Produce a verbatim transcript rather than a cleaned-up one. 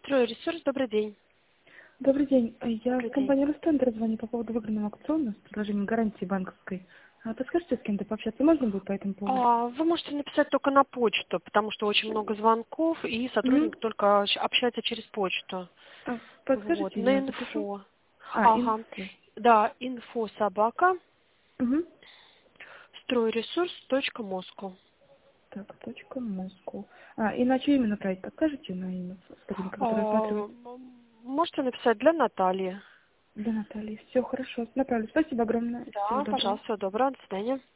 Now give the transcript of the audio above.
Стройресурс, добрый день. Добрый день. Я Добрый в день. компанию «Ростендер» звоню по поводу выигранного аукциона с предложением гарантии банковской. А подскажите, с кем-то пообщаться можно будет по этому поводу? А, Вы можете написать только на почту, потому что очень много звонков, и Угу. сотрудник только щ- общается через почту. А, Вот, подскажите, на я запишу. инфо. А, Ага. инфо. Да, инфо собака Угу. стройресурс точка москву. Так, точка Москву. А, и на чье именно проект подскажете на имя сотрудника, который А, рассматривает? м, Можете написать для Натальи. Для Натальи. Все хорошо. Направлю. Спасибо огромное. Всего Да, доброго. пожалуйста, доброго, до свидания.